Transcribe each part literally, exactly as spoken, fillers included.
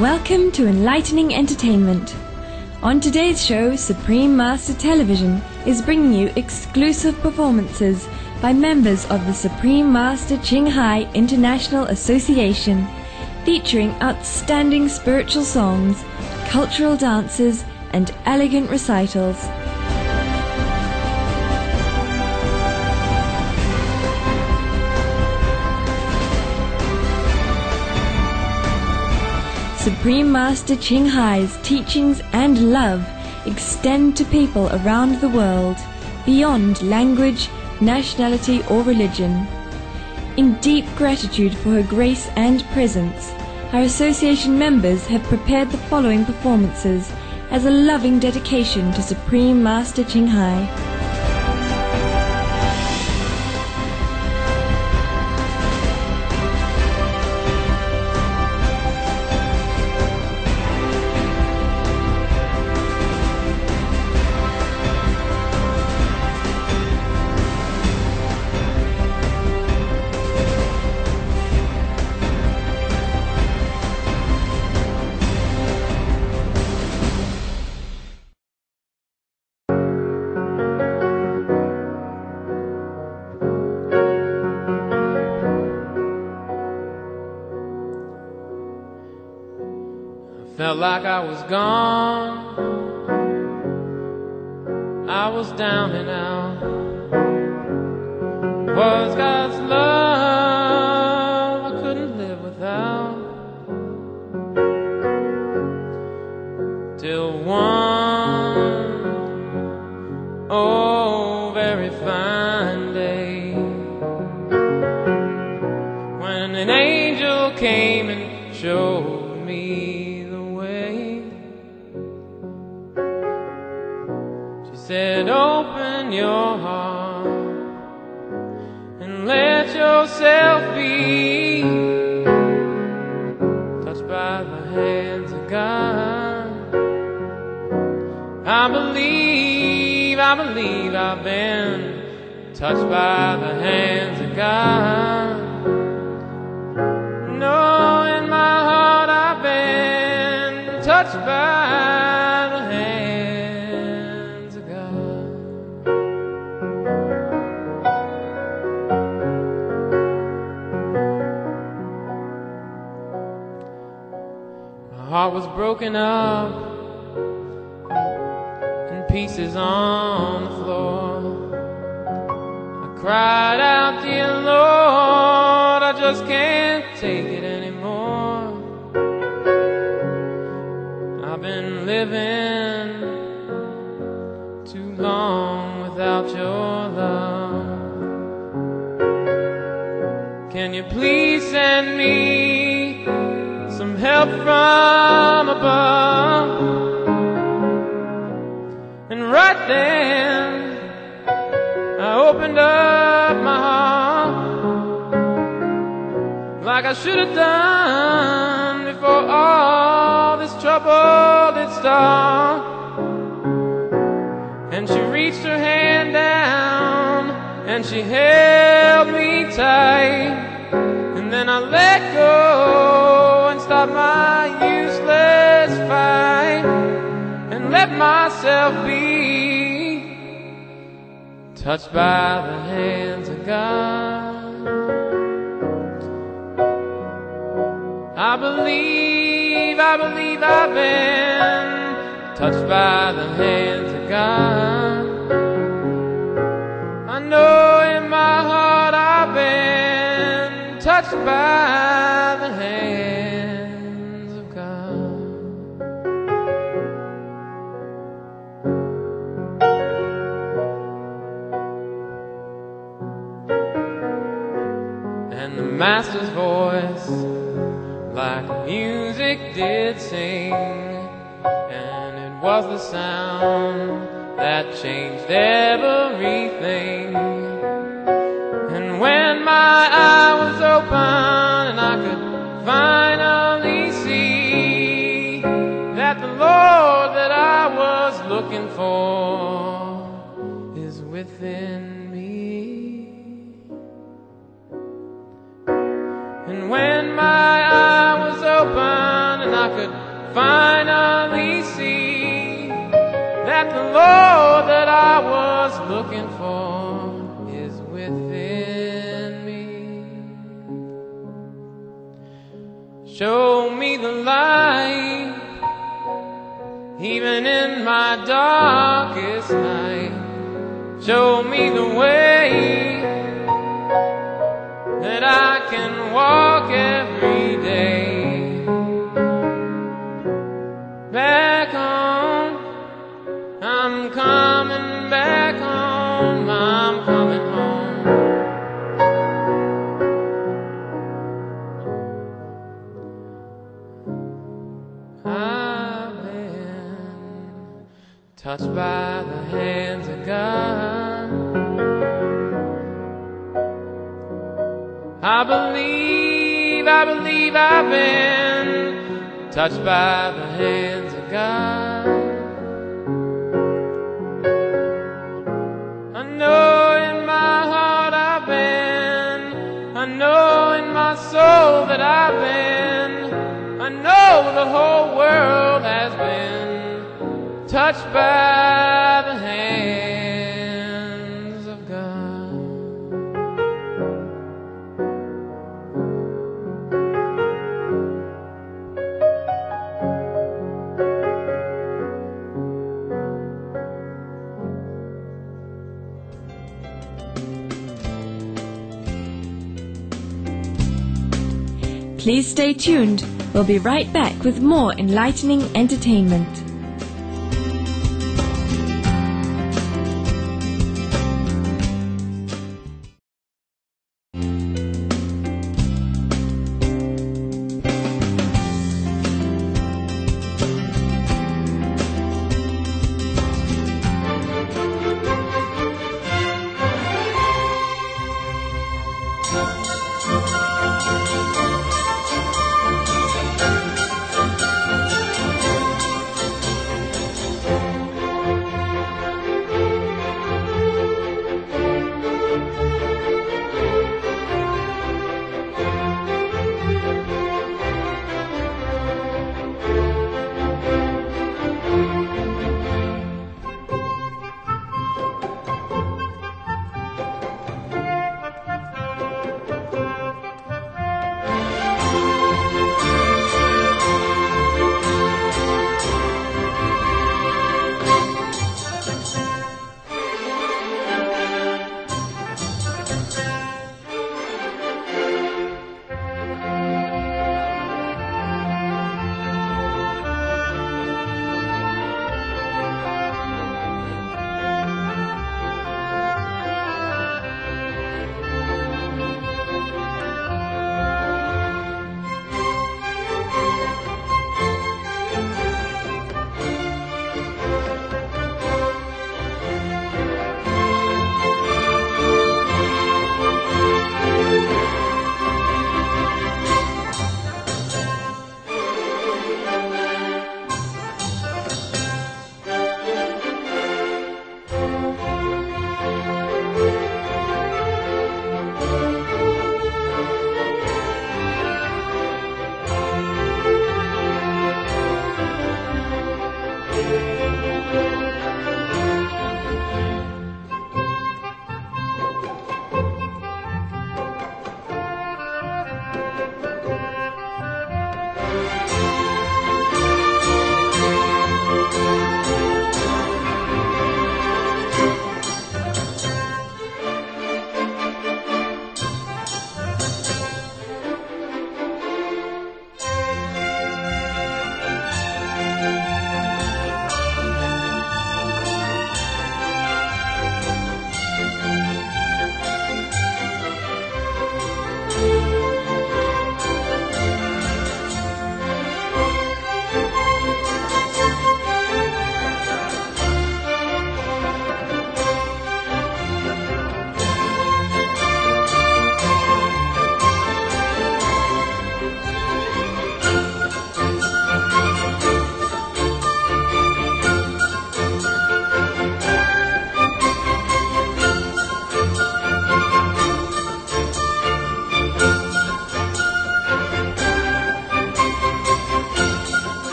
Welcome to Enlightening Entertainment. On today's show, Supreme Master Television is bringing you exclusive performances by members of the Supreme Master Ching Hai International Association, featuring outstanding spiritual songs, cultural dances, and elegant recitals. Supreme Master Ching Hai's teachings and love extend to people around the world, beyond language, nationality, or religion. In deep gratitude for her grace and presence, our association members have prepared the following performances as a loving dedication to Supreme Master Ching Hai. Felt like I was gone, I was down and out. Was God's love I couldn't live without. Till one, oh, very fine day, when an angel came and showed me said, open your heart and let yourself be touched by the hands of God. I believe, I believe I've been touched by the hands of God. No, in my heart I've been touched by the hands. My heart was broken up in pieces on the floor. I cried out, dear Lord, I just can't take it anymore. I've been living too long without your love. Can you please send me some help from above? And right then I opened up my heart, like I should have done before all this trouble did start. And she reached her hand down and she held me tight, and then I let go and stop my useless fight, and let myself be touched by the hands of God. I believe, I believe I've been touched by the hands of God. I know in my heart I've been touched by the hands of God. And the Master's voice, like music, did sing, and it was the sound that changed everything. And when my eye was open and I could finally see that the Lord that I was looking for is within me. And when my eye was open and I could finally see that the Lord that I was looking for is within me. Show me the light, even in my darkest night. Show me the way that I can walk every day. Back home, I'm coming back home, I'm coming home. I've been touched by the hands of God. I believe, I believe I've been touched by the hands of God. I know in my heart I've been, I know in my soul that I've been, I know the whole world has been touched by the hands of God. Please stay tuned. We'll be right back with more enlightening entertainment.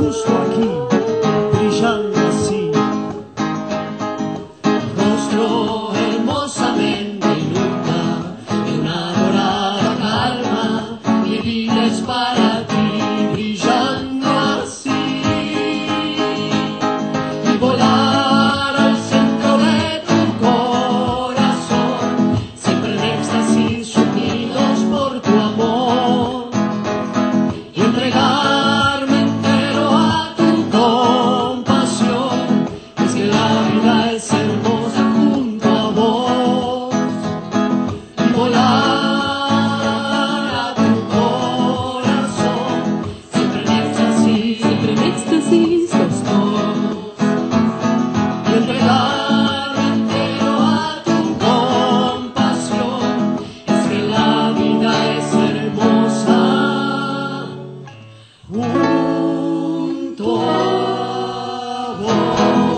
justo aquí, brillando así. Rostro hermosamente iluminado de una dorada calma, mi vida es para ti, brillando así. Y volar al centro de tu corazón, siempre en éxtasis sumidos por tu amor. Y entregarme entero a tu compasión, es que la vida es hermosa junto a vos. Y volar a tu corazón, siempre en éxtasis, siempre en éxtasis los dos. Y entregarme entero a tu compasión, es que la vida es hermosa junto a vos.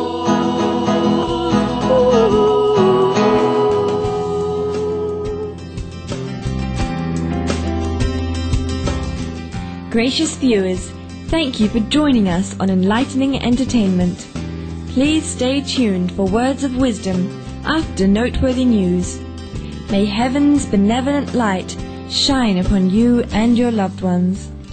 Gracious viewers, thank you for joining us on Enlightening Entertainment. Please stay tuned for words of wisdom after noteworthy news. May heaven's benevolent light shine upon you and your loved ones.